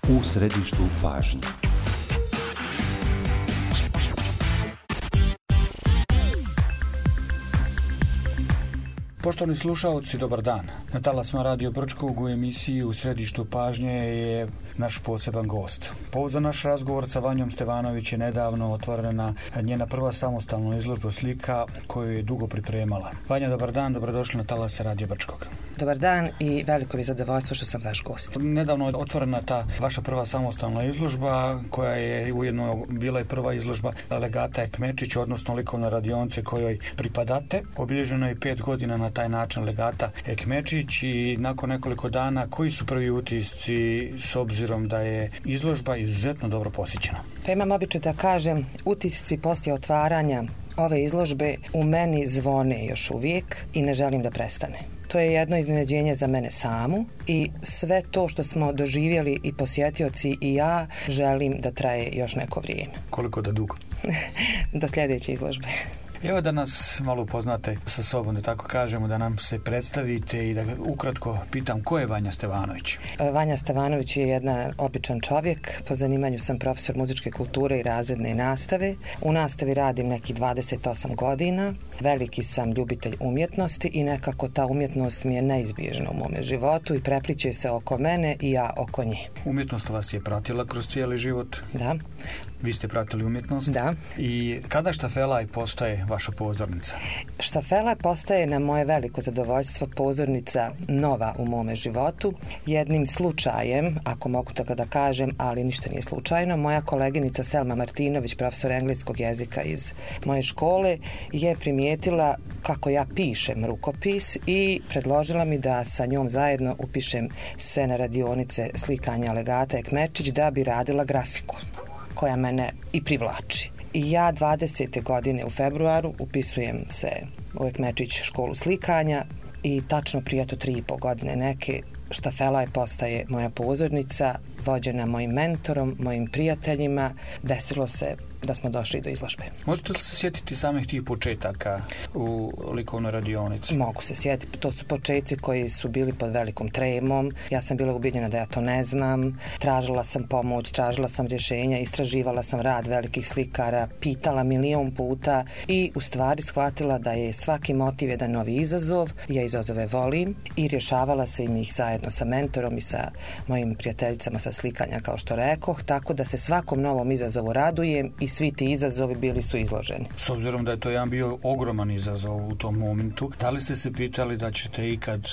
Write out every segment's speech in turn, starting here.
u središtu pažnje. Poštovani slušaoci, dobar dan. Na talasima Radio Brčkog u emisiji U središtu pažnje je naš poseban gost. Povod za naš razgovor sa Vanjom Stevanović je nedavno otvorena njena prva samostalna izložba slika koju je dugo pripremala. Vanja, dobar dan, dobrodošli na talase Radio Brčkog. Dobar dan i veliko mi zadovoljstvo što sam vaš gost. Nedavno je otvorena ta vaša prva samostalna izložba koja je ujedno bila i prva izložba legata Ekmečić, odnosno likovne radionice kojoj pripadate. Obilježeno je 5 godina na taj način legata Ekmečić i nakon nekoliko dana koji su prvi utisci s obzirom da je izložba izuzetno dobro posjećena? Pa imam običaj da kažem, utisci poslije otvaranja ove izložbe u meni zvone još uvijek i ne želim da prestane. To je jedno iznenađenje za mene samu i sve to što smo doživjeli i posjetioci i ja želim da traje još neko vrijeme. Koliko da dugo? Do sljedeće izložbe. Evo da nas malo upoznate sa sobom, da tako kažemo, da nam se predstavite i da ukratko pitam ko je Vanja Stevanović? Vanja Stevanović je jedan običan čovjek. Po zanimanju sam profesor muzičke kulture i razredne nastave. U nastavi radim nekih 28 godina. Veliki sam ljubitelj umjetnosti i nekako ta umjetnost mi je neizbježna u mome životu i prepliče se oko mene i ja oko nje. Umjetnost vas je pratila kroz cijeli život? Da. Vi ste pratili umjetnost? Da. I kada Štafelaj postaje vaša pozornica? Štafelaj postaje na moje veliko zadovoljstvo pozornica nova u mome životu. Jednim slučajem, ako mogu tako da kažem, ali ništa nije slučajno, moja koleginica Selma Martinović, profesor engleskog jezika iz moje škole, je primijetila kako ja pišem rukopis i predložila mi da sa njom zajedno upišem se na radionice slikanja legata Ekmečić da bi radila grafiku koja mene i privlači. I ja 20. godine u februaru upisujem se u Ekmečić školu slikanja i tačno prije 3,5 godine neke Štafelaj postaje moja pozornica, vođena mojim mentorom, mojim prijateljima. Desilo se da smo došli do izložbe. Možete li se sjetiti samih tih početaka u likovnoj radionici? Mogu se sjetiti. To su početci koji su bili pod velikom tremom. Ja sam bila ubijeđena da ja to ne znam. Tražila sam pomoć, tražila sam rješenja, istraživala sam rad velikih slikara, pitala 1.000.000 puta i u stvari shvatila da je svaki motiv jedan novi izazov. Ja izazove volim i rješavala sam ih zajedno sa mentorom i sa mojim prijateljicama sa slikanja, kao što rekoh, tako da se svakom novom izazovu radujem i svi ti izazovi bili su izloženi. S obzirom da je to jedan bio ogroman izazov u tom momentu, da li ste se pitali da ćete ikad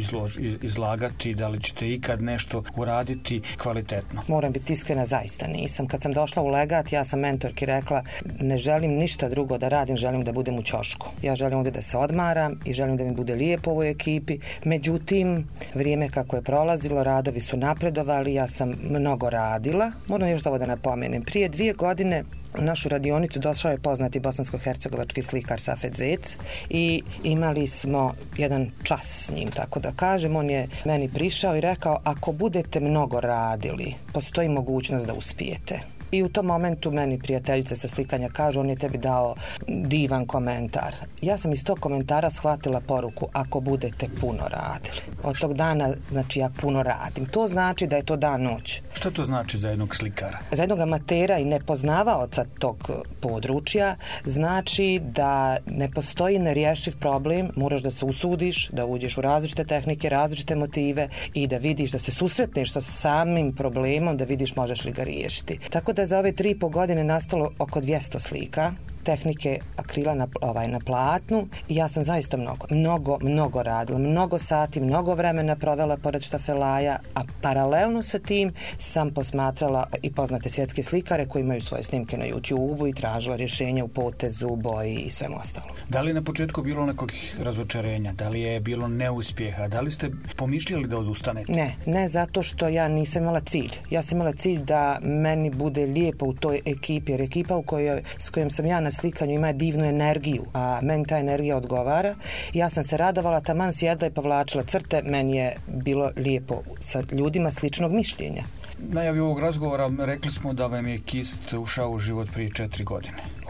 izlagati, da li ćete ikad nešto uraditi kvalitetno? Moram biti iskrena, zaista nisam. Kad sam došla u legat, ja sam mentorki rekla, ne želim ništa drugo da radim, želim da budem u ćošku. Ja želim ovdje da se odmaram i želim da mi bude lijepo u ovoj ekipi. Međutim, vrijeme kako je prolazilo, radovi su napredovali, ja sam mnogo radila. Moram još ovo da napomenem. Prije 2 godine u našu radionicu došao je poznati bosansko-hercegovački slikar Safet Zec i imali smo jedan čas s njim, tako da kažem. On je meni prišao i rekao, ako budete mnogo radili, postoji mogućnost da uspijete. I u tom momentu meni prijateljica sa slikanja kaže, on je tebi dao divan komentar. Ja sam iz tog komentara shvatila poruku, ako budete puno radili. Od tog dana, znači, ja puno radim. To znači da je to dan noć. Što to znači za jednog slikara? Za jednog amatera i nepoznavaoca tog područja znači da ne postoji nerješiv problem, moraš da se usudiš, da uđeš u različite tehnike, različite motive i da vidiš, da se susretneš sa samim problemom, da vidiš možeš li ga riješiti. Tako da za ove 3,5 godine nastalo oko 200 slika, tehnike akrila na platnu i ja sam zaista mnogo radila, mnogo sati, mnogo vremena provela pored Štafelaja, a paralelno sa tim sam posmatrala i poznate svjetske slikare koji imaju svoje snimke na YouTube-u i tražila rješenja u potezu, boji i svemu ostalom. Da li je na početku bilo nekog razočarenja? Da li je bilo neuspjeha? Da li ste pomišljali da odustanete? Ne, zato što ja nisam imala cilj. Ja sam imala cilj da meni bude lijepo u toj ekipi, jer ekipa s kojom sam ja na slikanju ima divnu energiju, a meni ta energija odgovara. Ja sam se radovala, taman sjedla i povlačila crte, meni je bilo lijepo sa ljudima sličnog mišljenja. Najavi ovog razgovora rekli smo da vam je kist ušao u život prije 4 godine.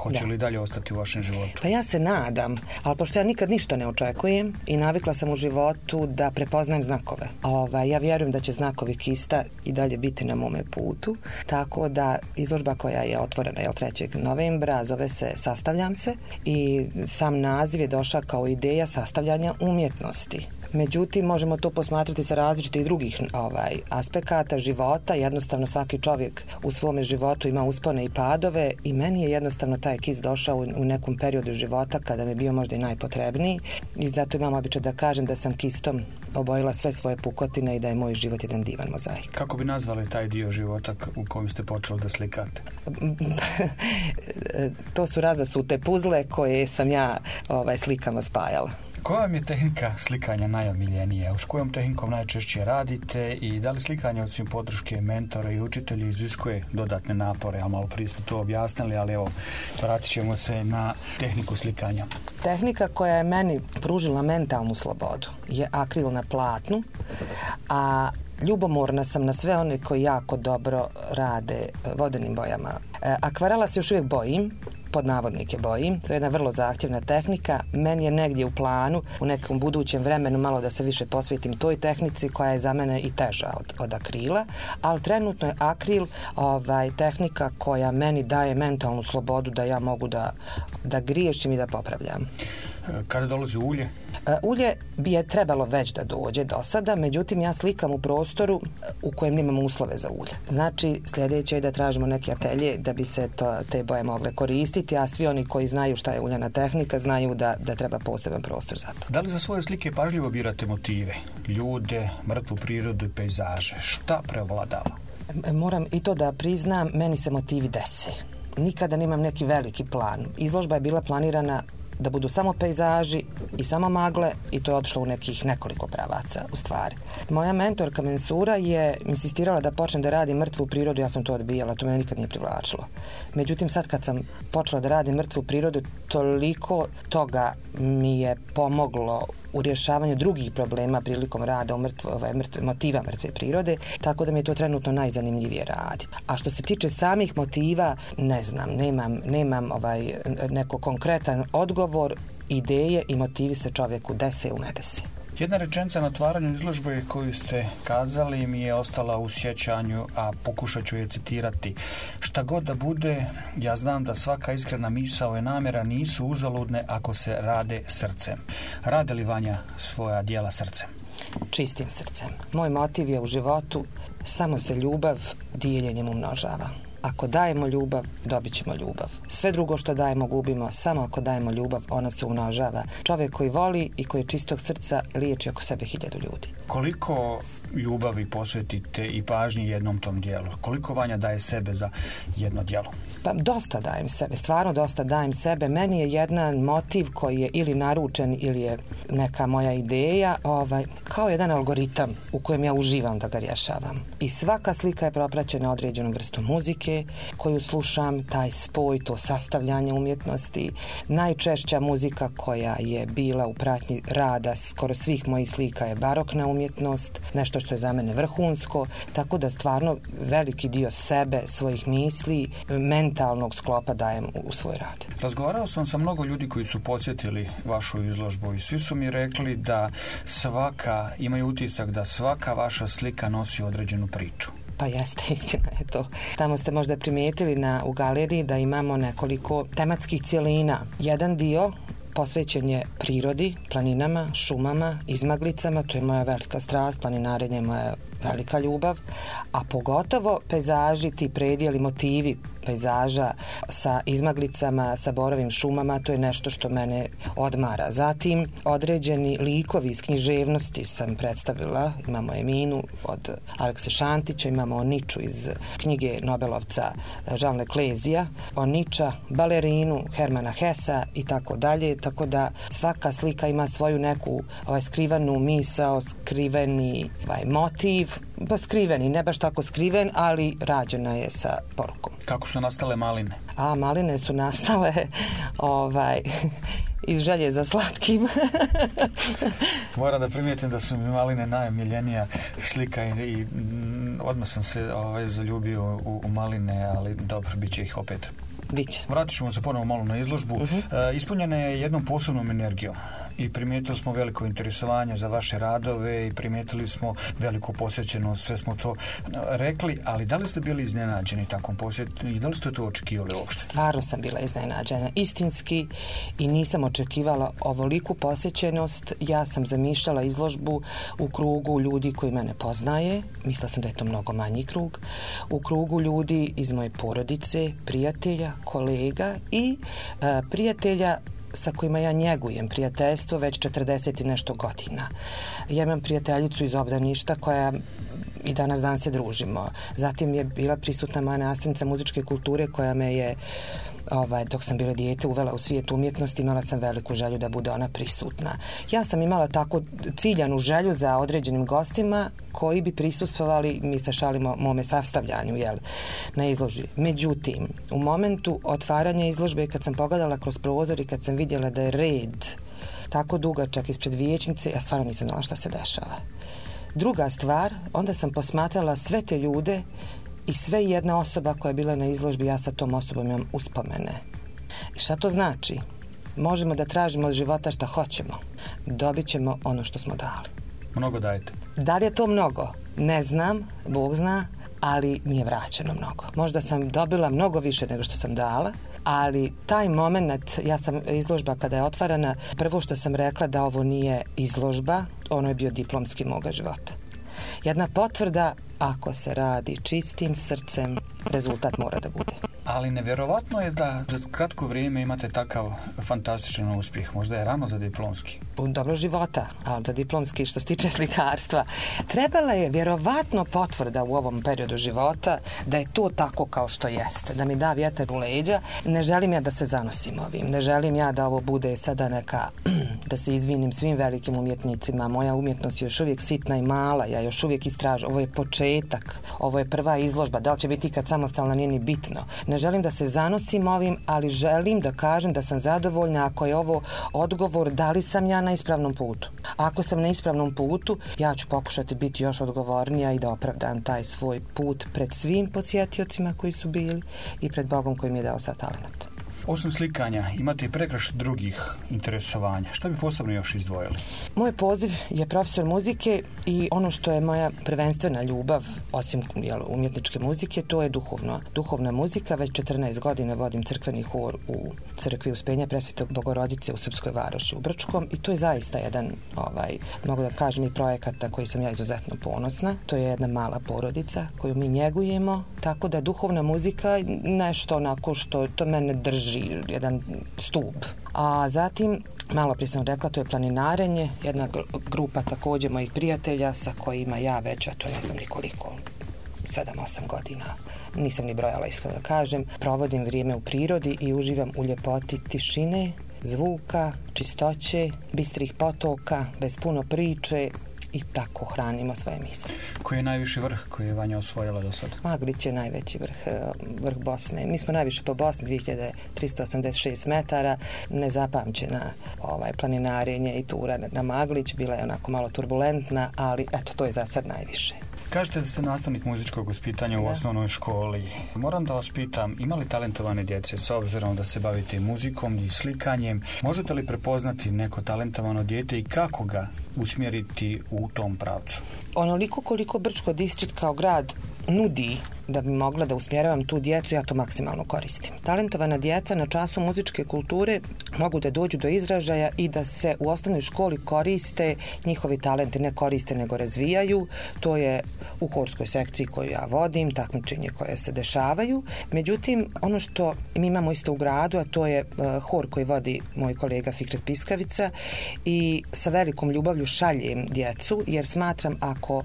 Hoće li dalje ostati u vašem životu? Pa ja se nadam, ali pošto ja nikad ništa ne očekujem i navikla sam u životu da prepoznajem znakove. Ja vjerujem da će znakovi Kista i dalje biti na mome putu, tako da izložba koja je otvorena 3. novembra zove se Sastavljam se i sam naziv je došao kao ideja sastavljanja umjetnosti. Međutim, možemo to posmatrati sa različitih drugih aspekata života. Jednostavno svaki čovjek u svome životu ima uspone i padove i meni je jednostavno taj Kist došao u nekom periodu života kada mi je bio možda i najpotrebniji i zato imam običaj da kažem da sam Kistom obojila sve svoje pukotine i da je moj život jedan divan mozaik. Kako bi nazvali taj dio života u kojem ste počeli da slikate? To su razasute puzle koje sam ja slikama spajala. Koja vam je tehnika slikanja najomiljenija? S kojom tehnikom najčešće radite i da li slikanje osim podrške mentora i učitelja iziskuje dodatne napore? A malo prije ste to objasnili, ali evo, vratit ćemo se na tehniku slikanja. Tehnika koja je meni pružila mentalnu slobodu je akril na platnu, a ljubomorna sam na sve one koji jako dobro rade vodenim bojama. Akvarela se još uvijek bojim, pod navodnike bojim. To je jedna vrlo zahtjevna tehnika. Meni je negdje u planu, u nekom budućem vremenu malo da se više posvetim toj tehnici koja je za mene i teža od akrila, ali trenutno je akril tehnika koja meni daje mentalnu slobodu da ja mogu da griješim i da popravljam. Kada dolazi ulje? Ulje bi je trebalo već da dođe do sada, međutim ja slikam u prostoru u kojem nemamo uslove za ulje. Znači sljedeće je da tražimo neke atelje da bi se te boje mogle koristiti, a svi oni koji znaju šta je uljana tehnika znaju da treba poseban prostor za to. Da li za svoje slike pažljivo birate motive? Ljude, mrtvu prirodu i pejzaže? Šta prevladava? Moram i to da priznam, meni se motivi dese. Nikada nemam neki veliki plan. Izložba je bila planirana da budu samo pejzaži i samo magle i to je otišlo u nekih nekoliko pravaca u stvari. Moja mentorka Mensura je insistirala da počnem da radim mrtvu prirodu, ja sam to odbijala, to me nikad nije privlačilo. Međutim, sad kad sam počela da radim mrtvu prirodu, toliko toga mi je pomoglo u rješavanju drugih problema prilikom rada motiva mrtve prirode, tako da mi je to trenutno najzanimljivije raditi. A što se tiče samih motiva, ne znam, nemam neko konkretan odgovor, ideje i motivi se čovjeku dese ili ne dese. Jedna rečenica na otvaranju izložbe koju ste kazali mi je ostala u sjećanju, a pokušat ću je citirati. Šta god da bude, ja znam da svaka iskrena misao i namjera nisu uzaludne ako se rade srcem. Rade li Vanja svoja djela srcem? Čistim srcem. Moj motiv je u životu samo se ljubav dijeljenjem umnožava. Ako dajemo ljubav, dobit ćemo ljubav. Sve drugo što dajemo gubimo, samo ako dajemo ljubav, ona se umnožava. Čovjek koji voli i koji je čistog srca liječi oko sebe 1000 ljudi. Koliko ljubavi posvetite i pažnji jednom tom dijelu? Koliko Vanja daje sebe za jedno djelo? Pa dosta dajem sebe, stvarno dosta dajem sebe. Meni je jedan motiv koji je ili naručen ili je neka moja ideja, kao jedan algoritam u kojem ja uživam da ga rješavam. I svaka slika je propraćena određenom vrstom muzike koju slušam, taj spoj, to sastavljanje umjetnosti. Najčešća muzika koja je bila u pratnji rada skoro svih mojih slika je barokna umjetnost, nešto što je za mene vrhunsko, tako da stvarno veliki dio sebe, svojih misli, mentalnog sklopa dajem u svoj rad. Razgovarao sam sa mnogo ljudi koji su posjetili vašu izložbu i svi su mi rekli da imaju utisak da svaka vaša slika nosi određenu priču. Pa jeste, istina je to. Tamo ste možda primijetili u galeriji da imamo nekoliko tematskih cjelina. Jedan dio posvećen je prirodi, planinama, šumama, izmaglicama, to je moja velika strast, planinarenje je moja velika ljubav, a pogotovo pejzaži, ti predjeli, motivi pejzaža sa izmaglicama, sa borovim šumama, to je nešto što mene odmara. Zatim, određeni likovi iz književnosti sam predstavila, imamo Eminu od Alekse Šantića, imamo Oniču iz knjige Nobelovca Žalne Klezija, Oniča, balerinu Hermana Hessa i tako dalje, tako da svaka slika ima svoju neku skrivenu misao, skriveni motiv, pa skriveni, ne baš tako skriven, ali rađena je sa porukom. Kako su nastale maline? Maline su nastale iz želje za slatkim. Moram da primijetim da su mi maline najomiljenija slika i odmah sam se zaljubio u maline, ali dobro, bit će ih opet. Biće. Vratit ćemo se ponovo malo na izložbu. Ispunjena je jednom posebnom energijom i primijetili smo veliko interesovanje za vaše radove i primijetili smo veliku posjećenost, sve smo to rekli, ali da li ste bili iznenađeni takvom posjetom i da li ste to očekivali uopšte? Stvarno sam bila iznenađena, istinski, i nisam očekivala ovoliku posjećenost. Ja sam zamišljala izložbu u krugu ljudi koji mene poznaje, mislila sam da je to mnogo manji krug, u krugu ljudi iz moje porodice, prijatelja, kolega i prijatelja sa kojima ja njegujem prijateljstvo već 40 i nešto godina. Ja imam prijateljicu iz obdaništa koja i danas dan se družimo. Zatim je bila prisutna moja nastavnica muzičke kulture koja me je dok sam bila dijete uvela u svijet umjetnosti, imala sam veliku želju da bude ona prisutna. Ja sam imala tako ciljanu želju za određenim gostima koji bi prisustvovali, mi se šalimo, mome sastavljanju na izložbi. Međutim, u momentu otvaranja izložbe, kad sam pogledala kroz prozor i kad sam vidjela da je red tako dugačak ispred vijećnice, ja stvarno nisam znala šta se dešava. Druga stvar, onda sam posmatrala sve te ljude i sve jedna osoba koja je bila na izložbi, ja sa tom osobom imam uspomene. I šta to znači? Možemo da tražimo od života šta hoćemo. Dobit ćemo ono što smo dali. Mnogo dajete. Da li je to mnogo? Ne znam, Bog zna, ali mi je vraćeno mnogo. Možda sam dobila mnogo više nego što sam dala, ali taj moment, izložba kada je otvarana, prvo što sam rekla da ovo nije izložba, ono je bio diplomski moga života. Jedna potvrda, ako se radi čistim srcem, rezultat mora da bude. Ali nevjerovatno je da za kratko vrijeme imate takav fantastičan uspjeh. Možda je rano za diplomski. Dobro života, ali za diplomski što se tiče slikarstva. Trebala je vjerovatno potvrda u ovom periodu života da je to tako kao što jeste. Da mi da vjetar u leđa. Ne želim ja da se zanosim ovim. Ne želim ja da ovo bude sada neka, da se izvinim svim velikim umjetnicima. Moja umjetnost je još uvijek sitna i mala. Ja još uvijek istražujem. Ovo je početak. Ovo je prva izložba. Da li će biti ikad samostalna, nije ni bitno. Ne želim da se zanosim ovim, ali želim da kažem da sam zadovoljna ako je ovo odgovor da li sam ja na ispravnom putu. Ako sam na ispravnom putu, ja ću pokušati biti još odgovornija i da opravdam taj svoj put pred svim posjetiocima koji su bili i pred Bogom koji mi je dao sav talent. Osim slikanja, imate i pregršt drugih interesovanja. Šta bi posebno još izdvojili? Moj poziv je profesor muzike i ono što je moja prvenstvena ljubav, osim umjetničke muzike, to je duhovna muzika. Već 14 godina vodim crkveni hor u crkvi Uspenja Presvete Bogorodice u Srpskoj Varoši u Brčkom i to je zaista jedan, mogu da kažem, i projekata koji sam ja izuzetno ponosna. To je jedna mala porodica koju mi njegujemo, tako da duhovna muzika nešto onako što to mene drži, jedan stup. A zatim, malo prije sam rekla, to je planinarenje, jedna grupa također mojih prijatelja sa kojima ja već, a to ne znam nikoliko, 7-8 godina, nisam ni brojala, iskreno da kažem, provodim vrijeme u prirodi i uživam u ljepoti tišine, zvuka, čistoće, bistrih potoka, bez puno priče, i tako hranimo svoje misli. Koji je najviši vrh koji je Vanja osvojila do sada? Maglić je najveći vrh Bosne. Mi smo najviše po Bosni, 2386 metara, nezapamćena planinarenje i tura na Maglić, bila je onako malo turbulentna, ali eto, to je za sad najviše. Kažete da ste nastavnik muzičkog vaspitanja u osnovnoj školi. Moram da vas pitam, ima li talentovane djece s obzirom da se bavite muzikom i slikanjem? Možete li prepoznati neko talentovano dijete i kako ga usmjeriti u tom pravcu? Onoliko koliko Brčko distrikt kao grad nudi da bi mogla da usmjeravam tu djecu, ja to maksimalno koristim. Talentovana djeca na času muzičke kulture mogu da dođu do izražaja i da se u osnovnoj školi koriste njihovi talenti, ne koriste nego razvijaju. To je u horskoj sekciji koju ja vodim, takmičenje koje se dešavaju. Međutim, ono što mi imamo isto u gradu, a to je hor koji vodi moj kolega Fikret Piskavica i sa velikom ljubavlju šaljem djecu, jer smatram ako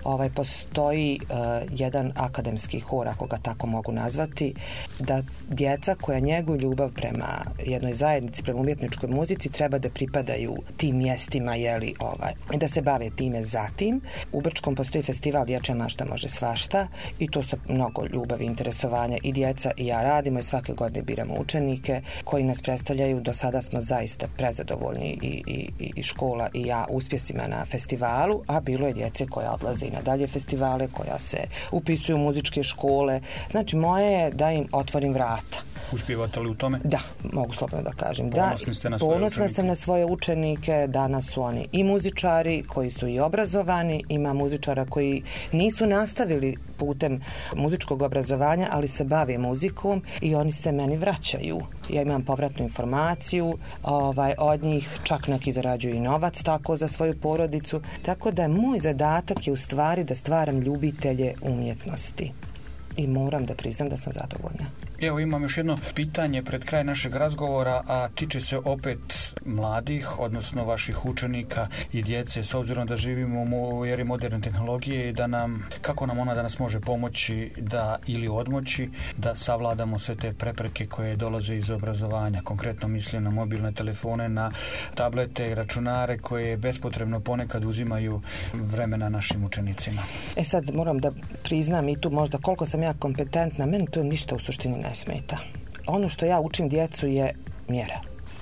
postoji jedan akademski hor, ako ga tako mogu nazvati, da djeca koja njeguju ljubav prema jednoj zajednici, prema umjetničkoj muzici, treba da pripadaju tim mjestima, i da se bave time zatim. U Brčkom postoji festival Dječja mašta može svašta i to sa mnogo ljubavi i interesovanja i djeca i ja radimo i svake godine biramo učenike koji nas predstavljaju. Do sada smo zaista prezadovoljni i škola i ja uspjesima na festivalu, a bilo je djece koja odlaze i na dalje festivale, koja se upisuju u muzičke škole. Znači, moje je da im otvorim vrata. Uspijevate li u tome? Da, mogu slobodno da kažem. Ponosni ste na svoje ponosna sam na svoje učenike. Danas su oni i muzičari koji su i obrazovani. Ima muzičara koji nisu nastavili putem muzičkog obrazovanja, ali se bave muzikom i oni se meni vraćaju. Ja imam povratnu informaciju od njih, čak neki zarađuju i novac tako za svoju porodicu. Tako da moj zadatak je u stvari da stvaram ljubitelje umjetnosti. I moram da priznam da sam zadovoljna. Evo, imam još jedno pitanje pred kraj našeg razgovora, a tiče se opet mladih, odnosno vaših učenika i djece, s obzirom da živimo u eri moderne tehnologije i kako nam ona danas može pomoći ili odmoći da savladamo sve te prepreke koje dolaze iz obrazovanja. Konkretno mislim na mobilne telefone, na tablete i računare koje bespotrebno ponekad uzimaju vremena našim učenicima. Sad moram da priznam i tu možda koliko sam ja kompetentna, meni to ništa u suštini ne smeta. Ono što ja učim djecu je mjera.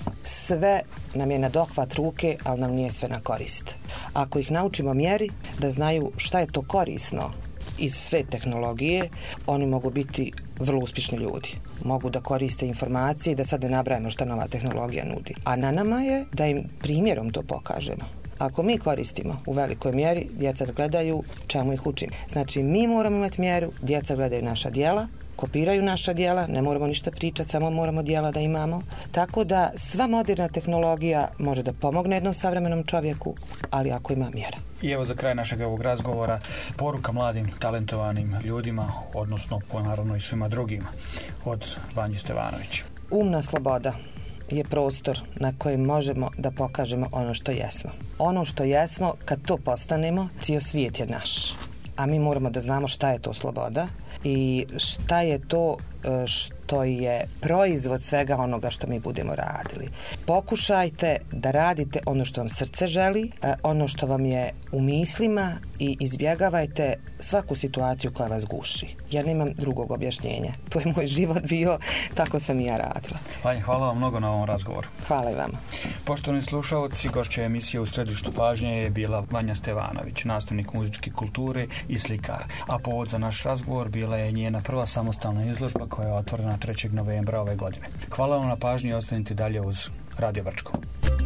Sve nam je na dohvat ruke, ali nam nije sve na korist. Ako ih naučimo mjeri, da znaju šta je to korisno iz sve tehnologije, oni mogu biti vrlo uspješni ljudi. Mogu da koriste informacije i da sad ne nabrajamo šta nova tehnologija nudi. A na nama je da im primjerom to pokažemo. Ako mi koristimo u velikoj mjeri, djeca gledaju čemu ih učim. Znači, mi moramo imati mjeru, djeca gledaju naša djela, kopiraju naša djela, ne moramo ništa pričati, samo moramo djela da imamo. Tako da sva moderna tehnologija može da pomogne jednom savremenom čovjeku, ali ako ima mjera. I evo za kraj našeg ovog razgovora poruka mladim, talentovanim ljudima, odnosno naravno i svima drugima, od Vanje Stevanović. Umna sloboda je prostor na kojem možemo da pokažemo ono što jesmo. Ono što jesmo, kad to postanemo, cijel svijet je naš. A mi moramo da znamo šta je to sloboda i šta je to što je proizvod svega onoga što mi budemo radili. Pokušajte da radite ono što vam srce želi, ono što vam je u mislima i izbjegavajte svaku situaciju koja vas guši. Ja nemam drugog objašnjenja. To je moj život bio, tako sam i ja radila. Vanja, hvala vam mnogo na ovom razgovoru. Hvala i vama. Poštovani slušalci, gošća emisije U središtu pažnje je bila Vanja Stevanović, nastavnik muzičke kulture i slikar. A povod za naš razgovor bila je njena prva samostalna izložba koja je otvorena 3. novembra ove godine. Hvala vam na pažnji i ostanite dalje uz Radio Brčko.